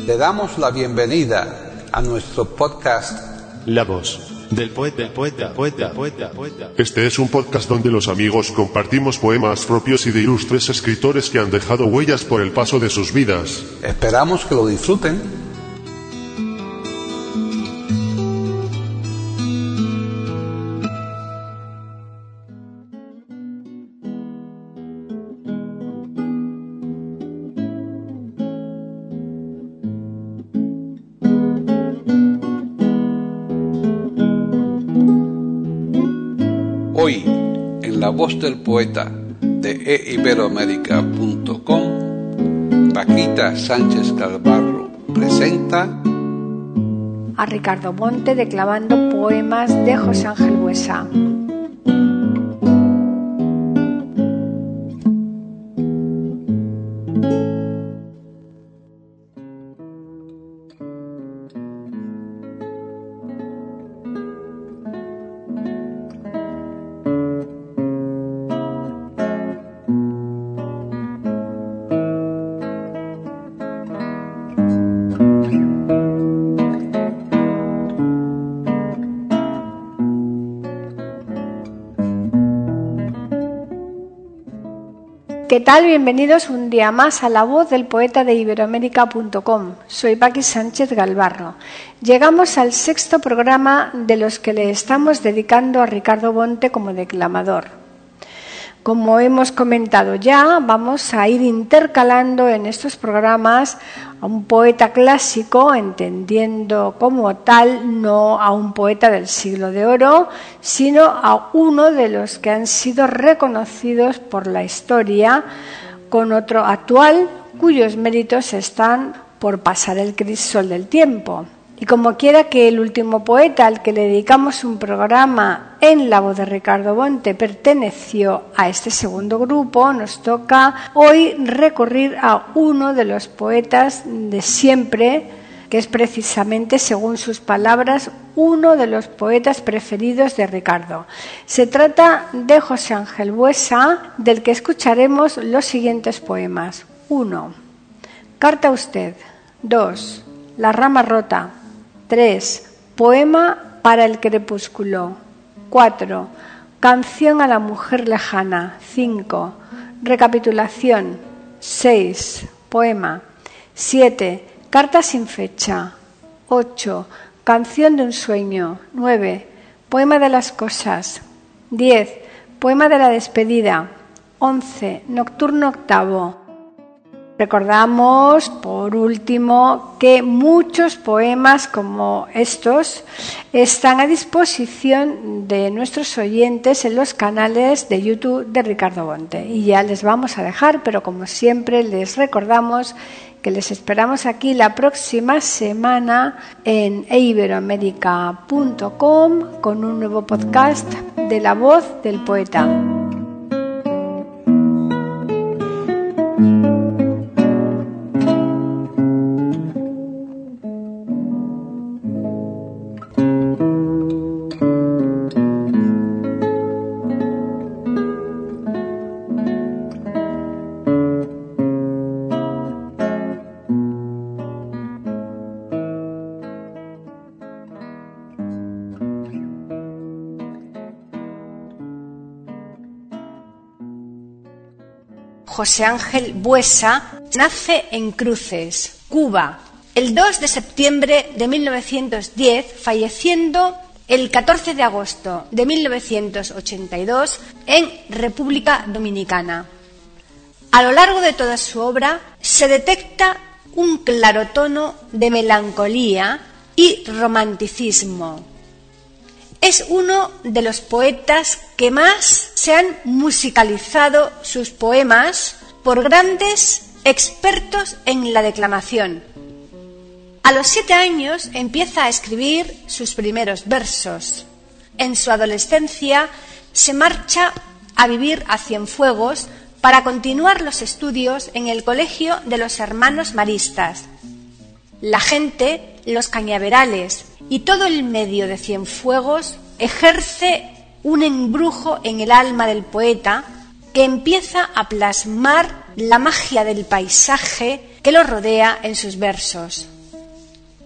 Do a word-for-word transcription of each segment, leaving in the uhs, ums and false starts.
Le damos la bienvenida a nuestro podcast La voz del poeta, del poeta, poeta, poeta, poeta. Este es un podcast donde los amigos compartimos poemas propios y de ilustres escritores que han dejado huellas por el paso de sus vidas. Esperamos que lo disfruten. Hoy, en La Voz del Poeta de e iberoamérica punto com, Paquita Sánchez Galvarro presenta a Ricardo Bonte declamando poemas de José Ángel Buesa. ¿Qué tal? Bienvenidos un día más a La Voz del Poeta de iberoamérica punto com. Soy Paqui Sánchez Galvarro. Llegamos al sexto programa de los que le estamos dedicando a Ricardo Bonte como declamador. Como hemos comentado ya, vamos a ir intercalando en estos programas a un poeta clásico, entendiendo como tal no a un poeta del siglo de oro, sino a uno de los que han sido reconocidos por la historia, con otro actual cuyos méritos están por pasar el crisol del tiempo. Y como quiera que el último poeta al que le dedicamos un programa en La Voz de Ricardo Bonte perteneció a este segundo grupo, nos toca hoy recurrir a uno de los poetas de siempre, que es precisamente, según sus palabras, uno de los poetas preferidos de Ricardo. Se trata de José Ángel Buesa, del que escucharemos los siguientes poemas. uno. Carta a usted. dos. La rama rota. tres. Poema para el crepúsculo. cuatro. Canción a la mujer lejana. cinco. Recapitulación. seis. Poema. siete. Carta sin fecha. ocho. Canción de un sueño. nueve. Poema de las cosas. diez. Poema de la despedida. once. Nocturno octavo. Recordamos, por último, que muchos poemas como estos están a disposición de nuestros oyentes en los canales de YouTube de Ricardo Bonte. Y ya les vamos a dejar, pero como siempre les recordamos que les esperamos aquí la próxima semana en e iberoamérica punto com con un nuevo podcast de La Voz del Poeta. José Ángel Buesa nace en Cruces, Cuba, el dos de septiembre de mil novecientos diez, falleciendo el catorce de agosto de mil novecientos ochenta y dos en República Dominicana. A lo largo de toda su obra se detecta un claro tono de melancolía y romanticismo. Es uno de los poetas que más se han musicalizado sus poemas por grandes expertos en la declamación. A los siete años empieza a escribir sus primeros versos. En su adolescencia se marcha a vivir a Cienfuegos para continuar los estudios en el Colegio de los Hermanos Maristas. La gente, los cañaverales y todo el medio de Cienfuegos ejerce un embrujo en el alma del poeta que empieza a plasmar la magia del paisaje que lo rodea en sus versos.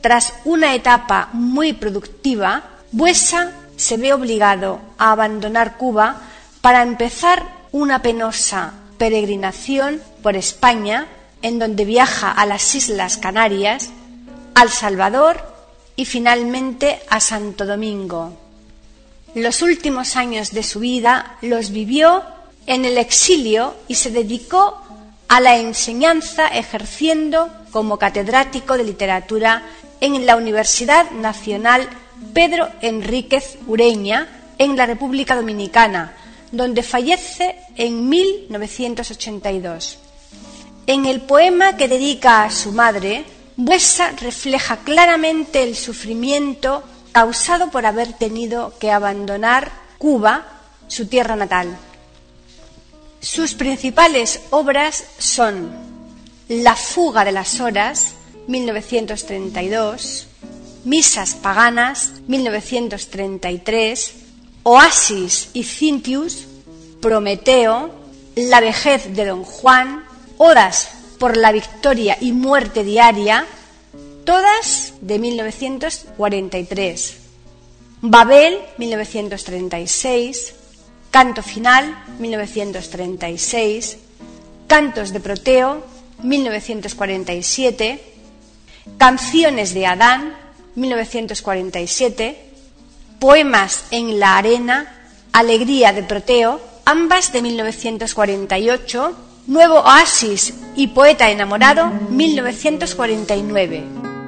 tras una etapa muy productiva, Buesa se ve obligado a abandonar Cuba para empezar una penosa peregrinación por España, en donde viaja a las Islas Canarias, a El Salvador y finalmente a Santo Domingo. Los últimos años de su vida los vivió en el exilio y se dedicó a la enseñanza, ejerciendo como catedrático de literatura en la Universidad Nacional Pedro Enríquez Ureña, en la República Dominicana, donde fallece en mil novecientos ochenta y dos. En el poema que dedica a su madre, Buesa refleja claramente el sufrimiento causado por haber tenido que abandonar Cuba, su tierra natal. Sus principales obras son La fuga de las horas, mil novecientos treinta y dos, Misas paganas, mil novecientos treinta y tres, Oasis y Cintius, Prometeo, La vejez de Don Juan, Odas por la victoria y muerte diaria, todas de mil novecientos cuarenta y tres, Babel, mil novecientos treinta y seis, Canto final, mil novecientos treinta y seis, Cantos de Proteo, mil novecientos cuarenta y siete, Canciones de Adán, mil novecientos cuarenta y siete, Poemas en la arena, Alegría de Proteo, ambas de mil novecientos cuarenta y ocho, Nuevo Oasis y Poeta enamorado, mil novecientos cuarenta y nueve.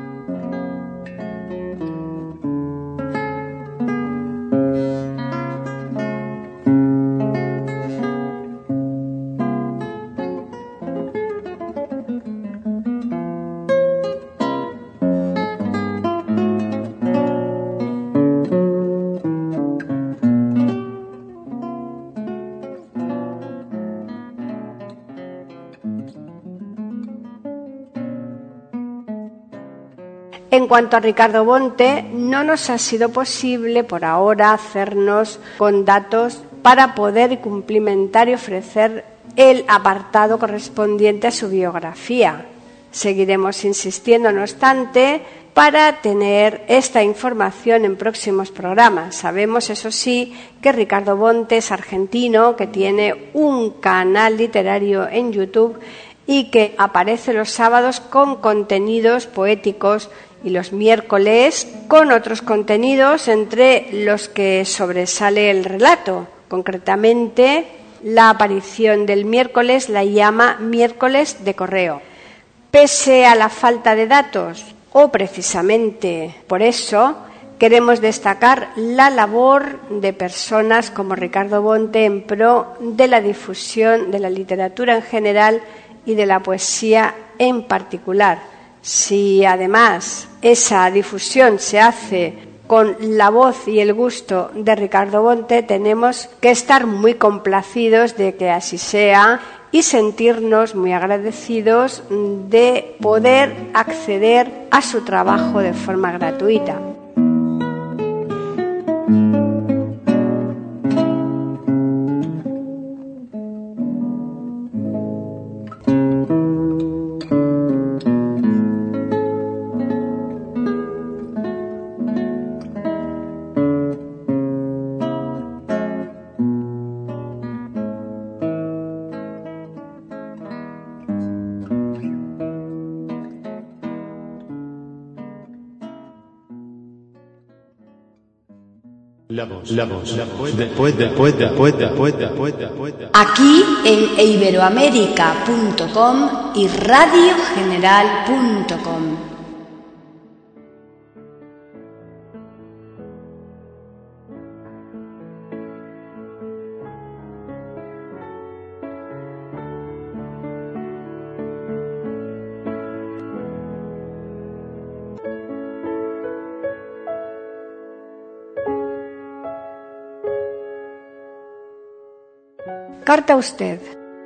En cuanto a Ricardo Bonte, no nos ha sido posible por ahora hacernos con datos para poder cumplimentar y ofrecer el apartado correspondiente a su biografía. Seguiremos insistiendo, no obstante, para tener esta información en próximos programas. Sabemos, eso sí, que Ricardo Bonte es argentino, que tiene un canal literario en YouTube y que aparece los sábados con contenidos poéticos y los miércoles con otros contenidos, entre los que sobresale el relato. Concretamente, la aparición del miércoles la llama miércoles de correo. Pese a la falta de datos, o precisamente por eso, queremos destacar la labor de personas como Ricardo Bonte en pro de la difusión de la literatura en general y de la poesía en particular. Si además esa difusión se hace con la voz y el gusto de Ricardo Bonte, tenemos que estar muy complacidos de que así sea y sentirnos muy agradecidos de poder acceder a su trabajo de forma gratuita. La voz, la voz, la voz, después, después, después, después, después, después. Aquí en iberoamérica punto com y radio general punto com. Carta a usted.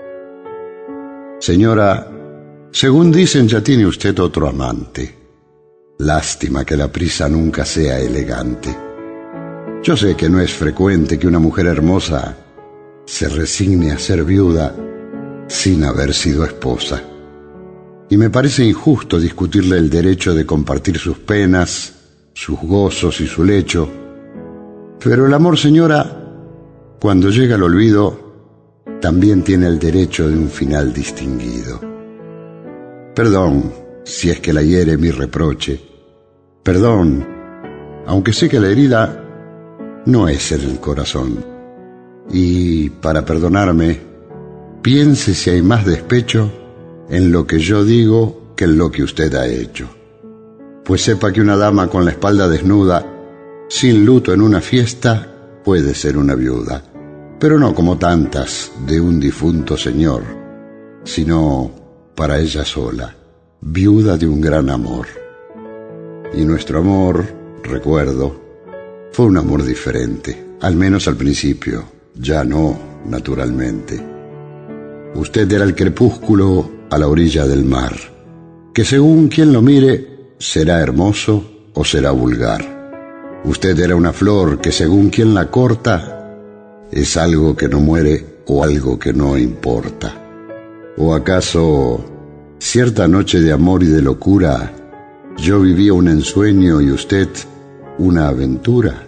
Señora, según dicen, ya tiene usted otro amante. Lástima que la prisa nunca sea elegante. Yo sé que no es frecuente que una mujer hermosa se resigne a ser viuda sin haber sido esposa. y me parece injusto discutirle el derecho de compartir sus penas, sus gozos y su lecho. Pero el amor, señora, cuando llega al olvido, también tiene el derecho de un final distinguido. Perdón si es que la hiere mi reproche. Perdón, aunque sé que la herida no es en el corazón. Y para perdonarme, piense si hay más despecho en lo que yo digo que en lo que usted ha hecho. Pues sepa que una dama con la espalda desnuda, sin luto en una fiesta, puede ser una viuda, pero no como tantas de un difunto señor, sino para ella sola, viuda de un gran amor. Y nuestro amor, recuerdo, fue un amor diferente, al menos al principio, ya no, naturalmente. Usted era el crepúsculo a la orilla del mar, que según quien lo mire, será hermoso o será vulgar. Usted era una flor que según quien la corta, es algo que no muere o algo que no importa. ¿O acaso, cierta noche de amor y de locura, yo vivía un ensueño y usted una aventura?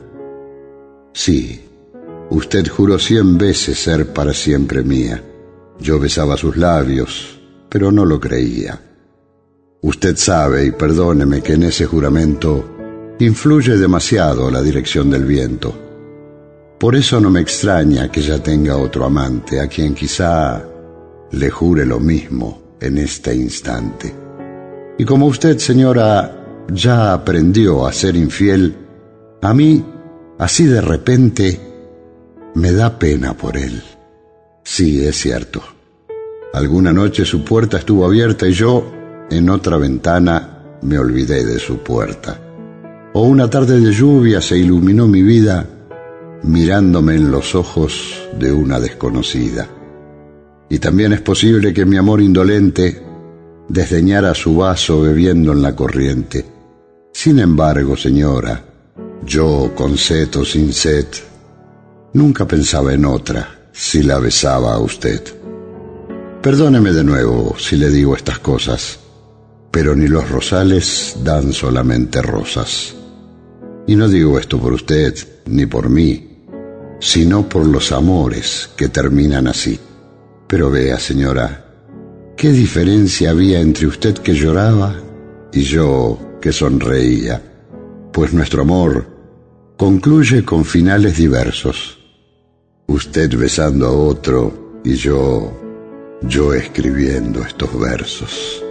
Sí, usted juró cien veces ser para siempre mía. Yo besaba sus labios, pero no lo creía. Usted sabe, y perdóneme, que en ese juramento influye demasiado la dirección del viento. Por eso no me extraña que ya tenga otro amante, a quien quizá le jure lo mismo en este instante. Y como usted, señora, ya aprendió a ser infiel, a mí, así de repente, me da pena por él. Sí, es cierto. Alguna noche su puerta estuvo abierta y yo, en otra ventana, me olvidé de su puerta. O una tarde de lluvia se iluminó mi vida mirándome en los ojos de una desconocida. Y también es posible que mi amor indolente desdeñara su vaso bebiendo en la corriente. Sin embargo, señora, yo, con sed o sin sed, nunca pensaba en otra si la besaba a usted. Perdóneme de nuevo si le digo estas cosas, pero ni los rosales dan solamente rosas. Y no digo esto por usted, ni por mí, sino por los amores que terminan así. Pero vea, señora, ¿qué diferencia había entre usted que lloraba y yo que sonreía? Pues nuestro amor concluye con finales diversos. Usted besando a otro y yo, yo escribiendo estos versos.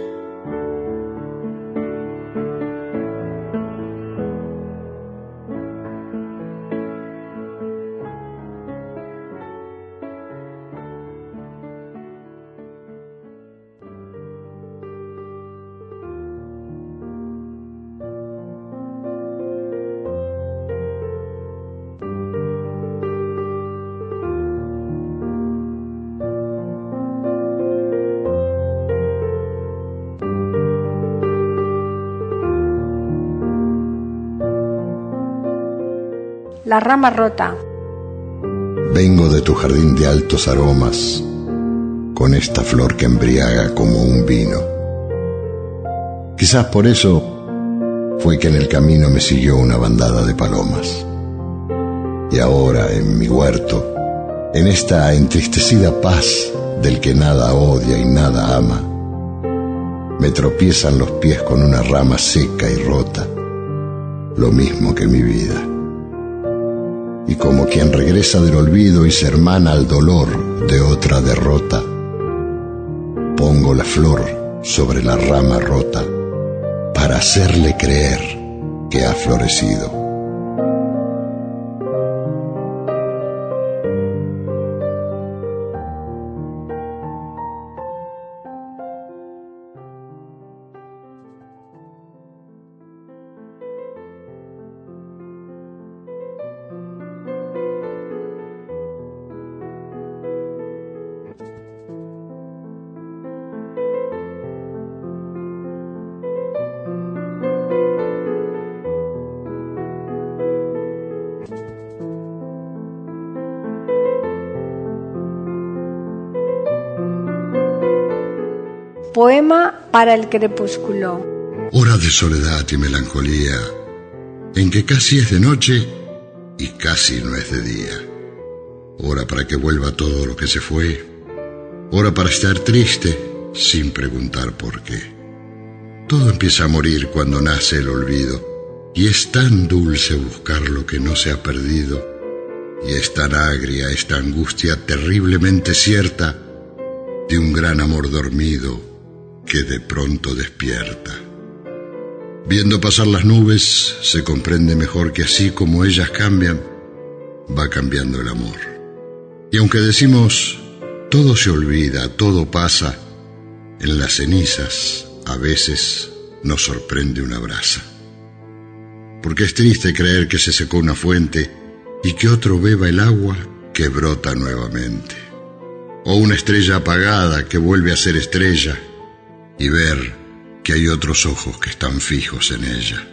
La rama rota. Vengo de tu jardín de altos aromas, con esta flor que embriaga como un vino. Quizás por eso fue que en el camino me siguió una bandada de palomas. Y ahora en mi huerto, en esta entristecida paz del que nada odia y nada ama, me tropiezan los pies con una rama seca y rota, lo mismo que mi vida. Y como quien regresa del olvido y se hermana al dolor de otra derrota, pongo la flor sobre la rama rota para hacerle creer que ha florecido. Poema para el crepúsculo. Hora de soledad y melancolía, en que casi es de noche y casi no es de día. Hora para que vuelva todo lo que se fue. Hora para estar triste sin preguntar por qué. Todo empieza a morir cuando nace el olvido, y es tan dulce buscar lo que no se ha perdido, y es tan agria esta angustia terriblemente cierta de un gran amor dormido que de pronto despierta. Viendo pasar las nubes, se comprende mejor que así como ellas cambian, va cambiando el amor. Y aunque decimos, todo se olvida, todo pasa, en las cenizas a veces nos sorprende una brasa. Porque es triste creer que se secó una fuente y que otro beba el agua que brota nuevamente. O una estrella apagada que vuelve a ser estrella y ver que hay otros ojos que están fijos en ella.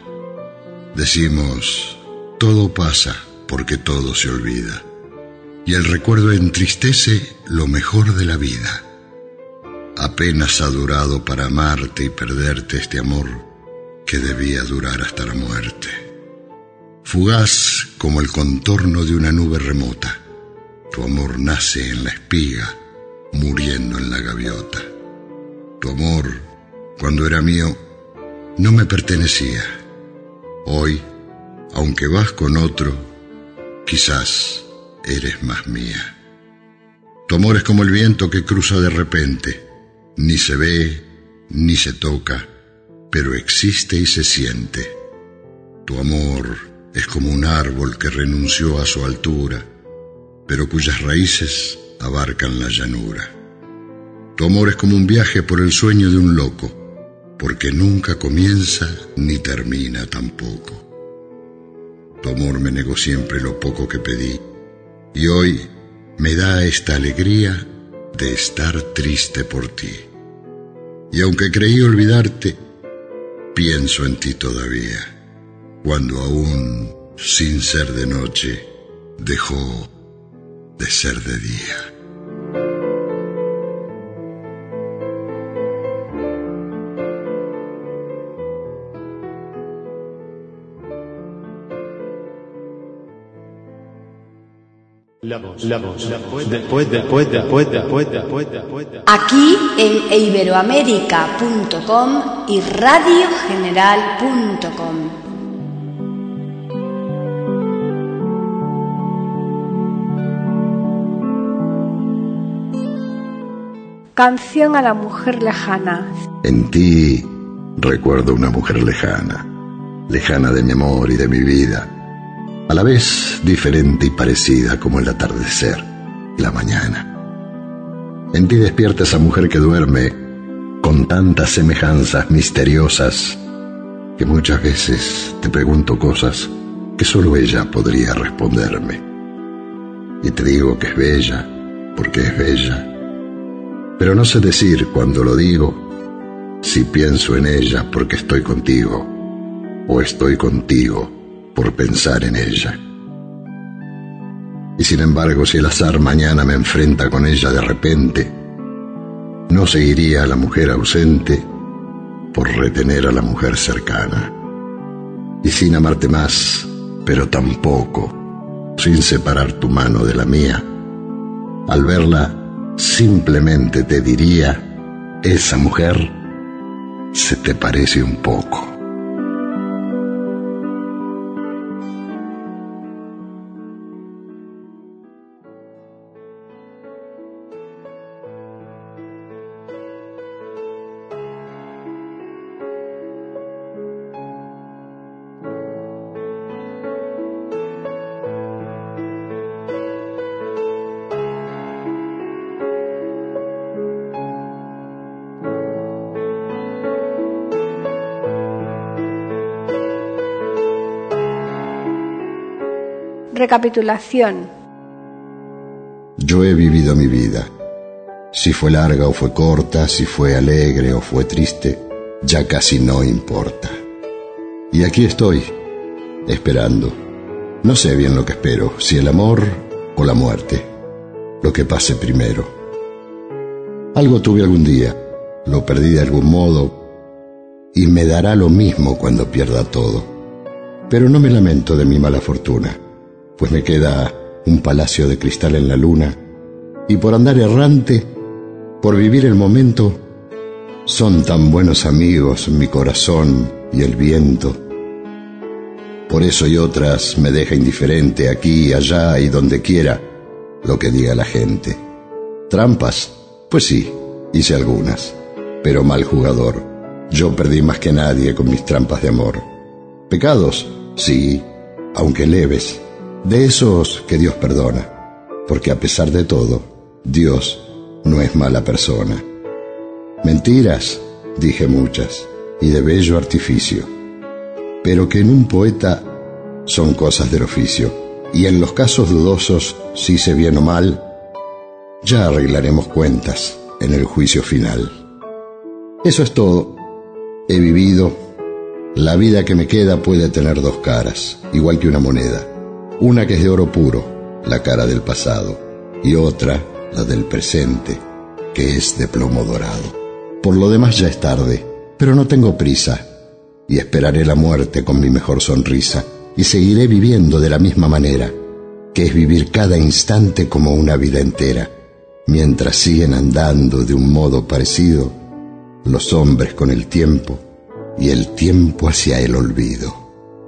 Decimos, todo pasa porque todo se olvida, y el recuerdo entristece lo mejor de la vida. Apenas ha durado para amarte y perderte este amor que debía durar hasta la muerte. Fugaz como el contorno de una nube remota, tu amor nace en la espiga, muriendo en la gaviota. Tu amor, cuando era mío, no me pertenecía. Hoy, aunque vas con otro, quizás eres más mía. Tu amor es como el viento que cruza de repente, ni se ve, ni se toca, pero existe y se siente. Tu amor es como un árbol que renunció a su altura, pero cuyas raíces abarcan la llanura. Tu amor es como un viaje por el sueño de un loco, porque nunca comienza ni termina tampoco. Tu amor me negó siempre lo poco que pedí, y hoy me da esta alegría de estar triste por ti. Y aunque creí olvidarte, pienso en ti todavía, cuando aún, sin ser de noche, dejó de ser de día. La voz, la voz, la voz, después, después, después, después, después, después. Aquí en iberoamérica punto com y radio general punto com. Canción a la mujer lejana. En ti recuerdo una mujer lejana, lejana de mi amor y de mi vida, a la vez diferente y parecida como el atardecer y la mañana. En ti despierta esa mujer que duerme con tantas semejanzas misteriosas que muchas veces te pregunto cosas que solo ella podría responderme. Y te digo que es bella porque es bella, pero no sé decir cuando lo digo si pienso en ella porque estoy contigo o estoy contigo por pensar en ella. Y sin embargo, si el azar mañana me enfrenta con ella de repente, no seguiría a la mujer ausente por retener a la mujer cercana. Y sin amarte más, pero tampoco, sin separar tu mano de la mía, al verla simplemente te diría, esa mujer se te parece un poco. Recapitulación. Yo he vivido mi vida. Si fue larga o fue corta, si fue alegre o fue triste, ya casi no importa. Y aquí estoy, esperando. No sé bien lo que espero, si el amor o la muerte, lo que pase primero. Algo tuve algún día, lo perdí de algún modo, y me dará lo mismo cuando pierda todo. Pero no me lamento de mi mala fortuna, pues me queda un palacio de cristal en la luna, y por andar errante, por vivir el momento, son tan buenos amigos mi corazón y el viento. Por eso y otras me deja indiferente aquí, allá y donde quiera lo que diga la gente. ¿Trampas? Pues sí, hice algunas, pero mal jugador. Yo perdí más que nadie con mis trampas de amor. ¿Pecados? Sí, aunque leves, de esos que Dios perdona, porque a pesar de todo, Dios no es mala persona. Mentiras, dije muchas, y de bello artificio, pero que en un poeta son cosas del oficio, y en los casos dudosos, si hice bien o mal, ya arreglaremos cuentas en el juicio final. Eso es todo. He vivido. La vida que me queda puede tener dos caras, igual que una moneda. Una que es de oro puro, la cara del pasado, y otra, la del presente, que es de plomo dorado. Por lo demás ya es tarde, pero no tengo prisa, y esperaré la muerte con mi mejor sonrisa, y seguiré viviendo de la misma manera, que es vivir cada instante como una vida entera, mientras siguen andando de un modo parecido los hombres con el tiempo y el tiempo hacia el olvido.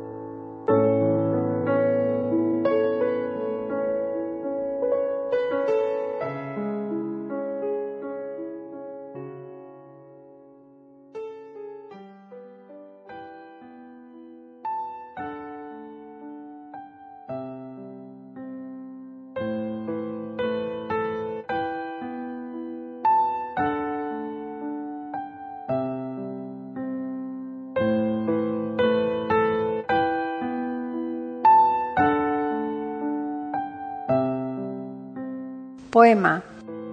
Poema.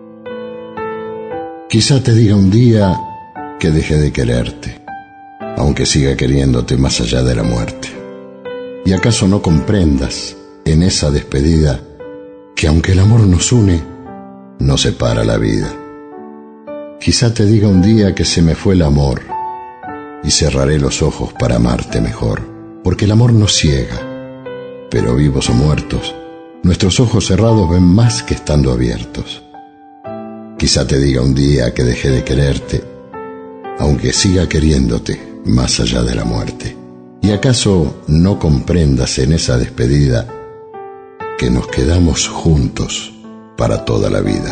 Quizá te diga un día que dejé de quererte, aunque siga queriéndote más allá de la muerte. ¿Y acaso no comprendas en esa despedida que aunque el amor nos une, nos separa la vida? Quizá te diga un día que se me fue el amor y cerraré los ojos para amarte mejor, porque el amor nos ciega, pero vivos o muertos, nuestros ojos cerrados ven más que estando abiertos. Quizá te diga un día que dejé de quererte, aunque siga queriéndote más allá de la muerte. ¿Y acaso no comprendas en esa despedida que nos quedamos juntos para toda la vida?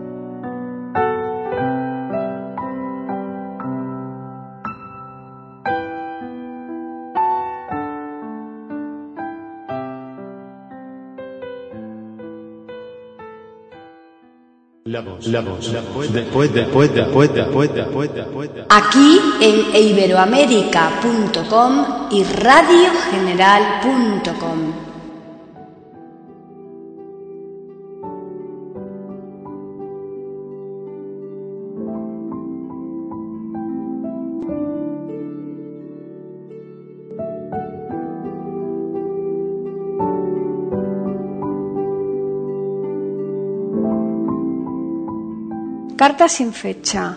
La voz, la voz, la voz, después, después, después, después, después, después. Aquí en iberoamerica punto com y radio general punto com. Carta sin fecha.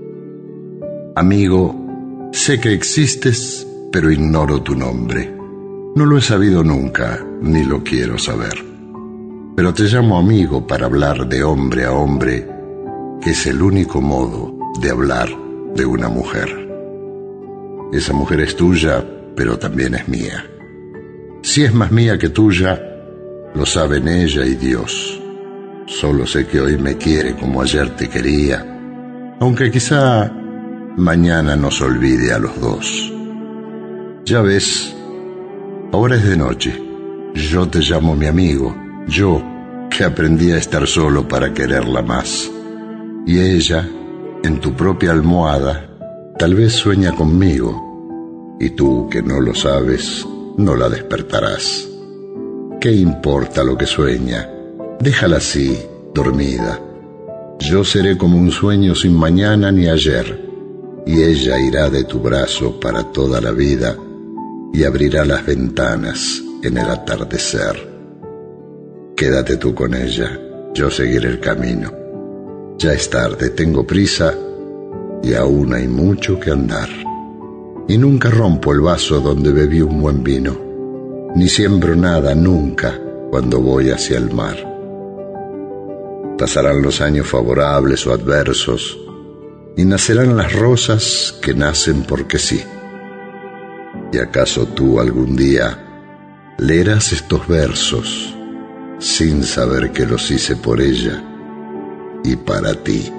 Amigo, sé que existes, pero ignoro tu nombre. No lo he sabido nunca, ni lo quiero saber. Pero te llamo amigo para hablar de hombre a hombre, que es el único modo de hablar de una mujer. Esa mujer es tuya, pero también es mía. Si es más mía que tuya, lo saben ella y Dios. Solo sé que hoy me quiere como ayer te quería, aunque quizá mañana nos olvide a los dos. Ya ves, ahora es de noche. Yo te llamo mi amigo, yo que aprendí a estar solo para quererla más. Y ella, en tu propia almohada, tal vez sueña conmigo, y tú que no lo sabes, no la despertarás. ¿Qué importa lo que sueña? Déjala así, dormida. Yo seré como un sueño sin mañana ni ayer, y ella irá de tu brazo para toda la vida y abrirá las ventanas en el atardecer. Quédate tú con ella, yo seguiré el camino. Ya es tarde, tengo prisa, y aún hay mucho que andar. Y nunca rompo el vaso donde bebí un buen vino, ni siembro nada nunca cuando voy hacia el mar. Pasarán los años favorables o adversos, y nacerán las rosas que nacen porque sí. ¿Y acaso tú algún día leerás estos versos sin saber que los hice por ella y para ti?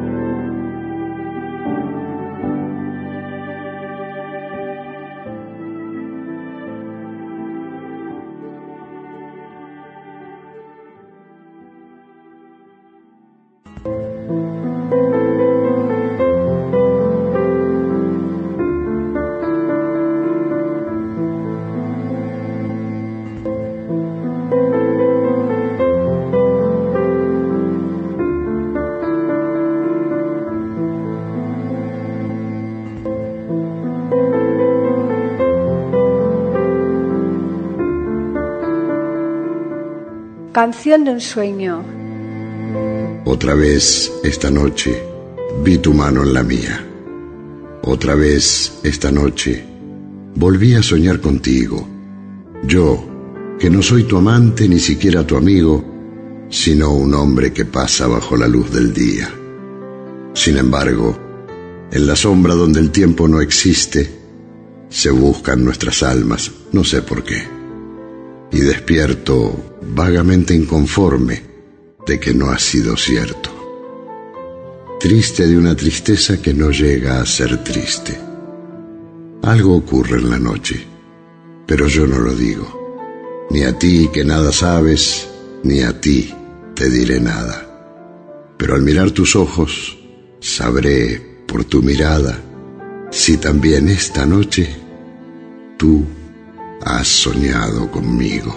Canción de un sueño. Otra vez esta noche vi tu mano en la mía. Otra vez esta noche volví a soñar contigo. Yo, que no soy tu amante ni siquiera tu amigo, sino un hombre que pasa bajo la luz del día. Sin embargo, en la sombra donde el tiempo no existe, se buscan nuestras almas, no sé por qué. Y despierto vagamente inconforme de que no ha sido cierto. Triste de una tristeza que no llega a ser triste. Algo ocurre en la noche, pero yo no lo digo. Ni a ti que nada sabes, ni a ti te diré nada. Pero al mirar tus ojos, sabré por tu mirada si también esta noche tú has soñado conmigo.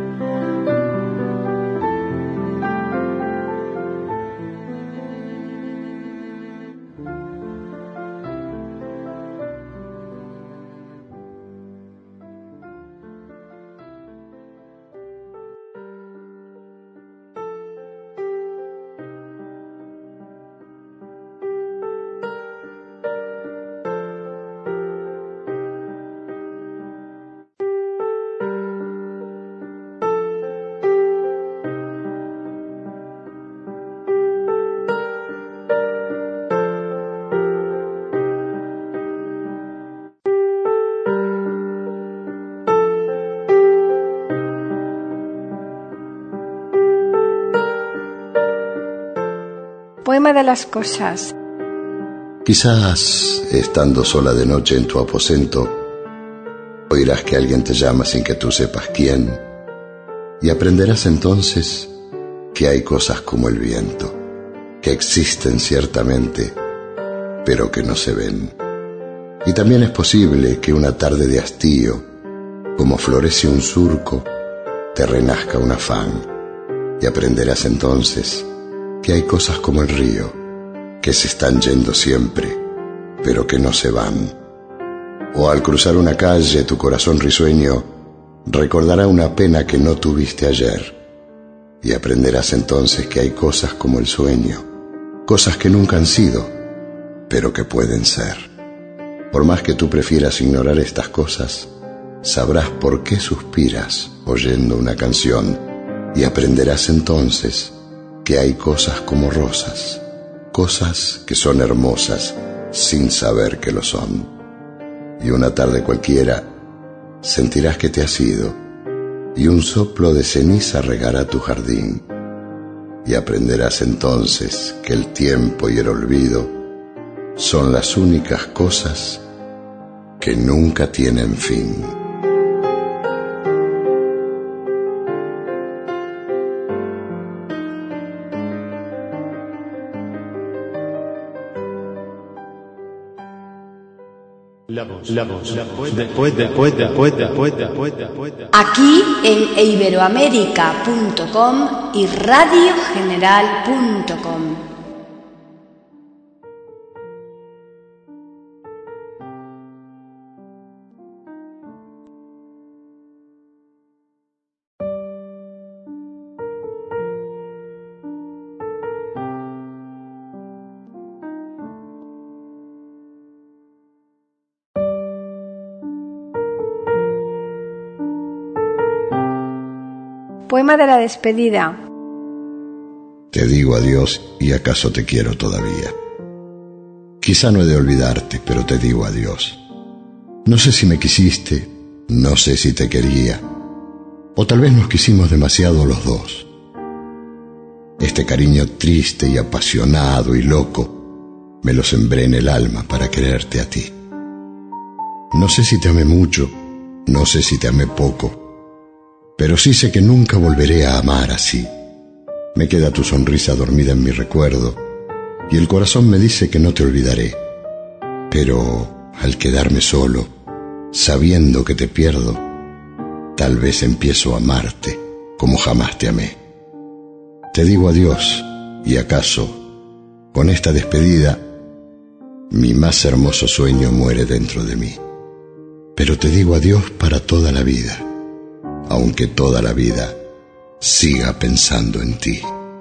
Poema de las cosas. Quizás, estando sola de noche en tu aposento, oirás que alguien te llama sin que tú sepas quién, y aprenderás entonces que hay cosas como el viento, que existen ciertamente, pero que no se ven. Y también es posible que una tarde de hastío, como florece un surco, te renazca un afán, y aprenderás entonces que hay cosas como el río, que se están yendo siempre, pero que no se van. O al cruzar una calle, tu corazón risueño recordará una pena que no tuviste ayer, y aprenderás entonces que hay cosas como el sueño, cosas que nunca han sido, pero que pueden ser. Por más que tú prefieras ignorar estas cosas, sabrás por qué suspiras oyendo una canción, y aprenderás entonces que hay cosas como rosas, cosas que son hermosas sin saber que lo son. Y una tarde cualquiera sentirás que te has ido, y un soplo de ceniza regará tu jardín, y aprenderás entonces que el tiempo y el olvido son las únicas cosas que nunca tienen fin. La voz, la voz, la voz, después, después, después, después, después, después. Aquí en iberoamerica punto com y radio general punto com. Poema de la despedida. Te digo adiós y acaso te quiero todavía. Quizá no he de olvidarte, pero te digo adiós. No sé si me quisiste, no sé si te quería, o tal vez nos quisimos demasiado los dos. Este cariño triste y apasionado y loco me lo sembré en el alma para quererte a ti. No sé si te amé mucho, no sé si te amé poco, pero sí sé que nunca volveré a amar así. Me queda tu sonrisa dormida en mi recuerdo y el corazón me dice que no te olvidaré. Pero al quedarme solo, sabiendo que te pierdo, tal vez empiezo a amarte como jamás te amé. Te digo adiós y acaso, con esta despedida, mi más hermoso sueño muere dentro de mí. Pero te digo adiós para toda la vida, aunque toda la vida siga pensando en ti.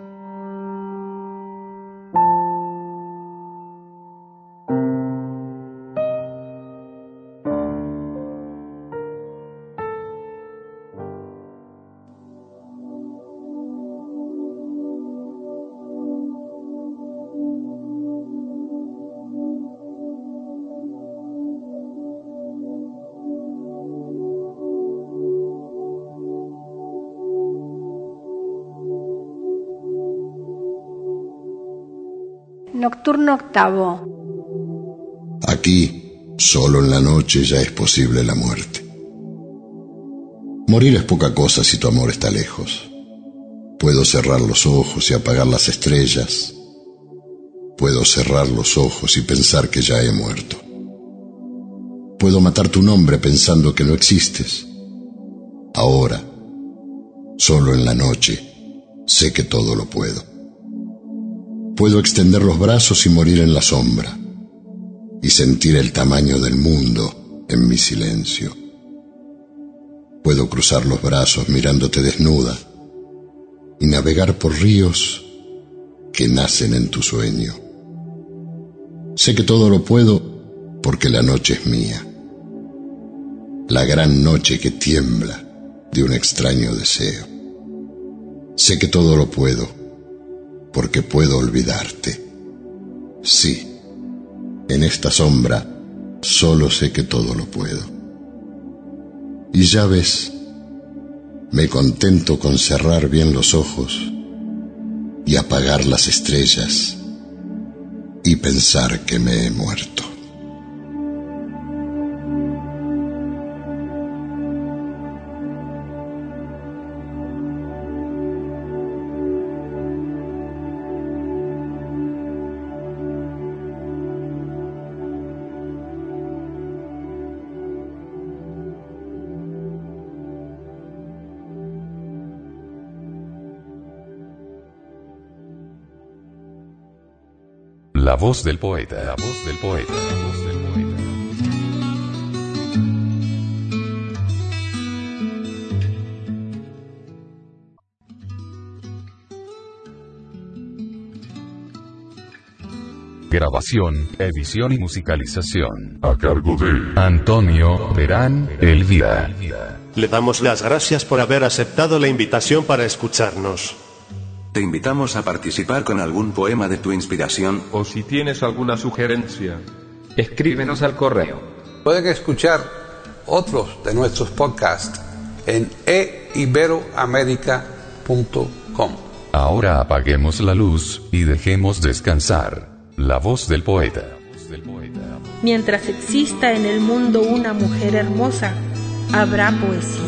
Nocturno octavo. Aquí, solo en la noche, ya es posible la muerte. Morir es poca cosa si tu amor está lejos. Puedo cerrar los ojos y apagar las estrellas. Puedo cerrar los ojos y pensar que ya he muerto. Puedo matar tu nombre pensando que no existes. Ahora, solo en la noche, sé que todo lo puedo. Puedo extender los brazos y morir en la sombra, y sentir el tamaño del mundo en mi silencio. Puedo cruzar los brazos mirándote desnuda, y navegar por ríos que nacen en tu sueño. Sé que todo lo puedo porque la noche es mía, la gran noche que tiembla de un extraño deseo. Sé que todo lo puedo porque puedo olvidarte. Sí, en esta sombra solo sé que todo lo puedo. Y ya ves, me contento con cerrar bien los ojos y apagar las estrellas y pensar que me he muerto. La voz del poeta, la voz del poeta, la voz del poeta. Grabación, edición y musicalización A cargo de Antonio Verán Elvira. Le damos las gracias por haber aceptado la invitación para escucharnos. Te invitamos a participar con algún poema de tu inspiración. O si tienes alguna sugerencia, escríbenos al correo. Pueden escuchar otros de nuestros podcasts en e iberoamerica punto com. Ahora apaguemos la luz y dejemos descansar la voz del poeta. Mientras exista en el mundo una mujer hermosa, habrá poesía.